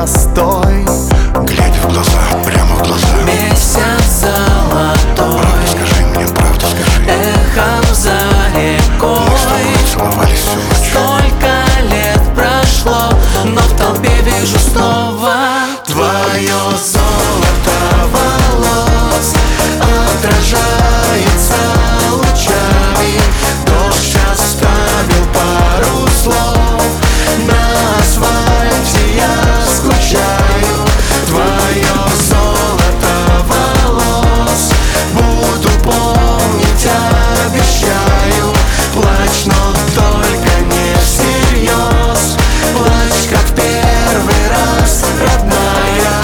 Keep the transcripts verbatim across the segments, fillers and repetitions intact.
настой, глядя в глаза, прямо в глаза. Месяц золотой, правда скажи мне, правда скажи. эхом за рекой. Мы с тобой целовались всю ночь. Столько лет прошло, но в толпе вижу снова твое золото волос отражается лучами. Дождь оставил пару слов на асфальте, я скучаю. Твое золото волос буду помнить, обещаю. Плачь, но только не всерьез, плачь, как в первый раз, родная.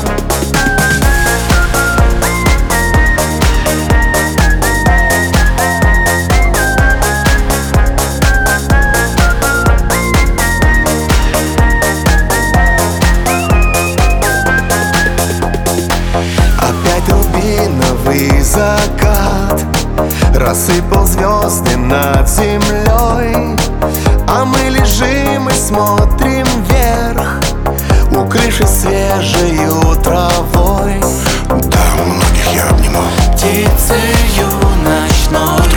Опять рубиновый закат рассыпал звезды над землей, а мы лежим и смотрим вверх, укрывшись свежею травой. Да, многих я обнимал. птицею ночной.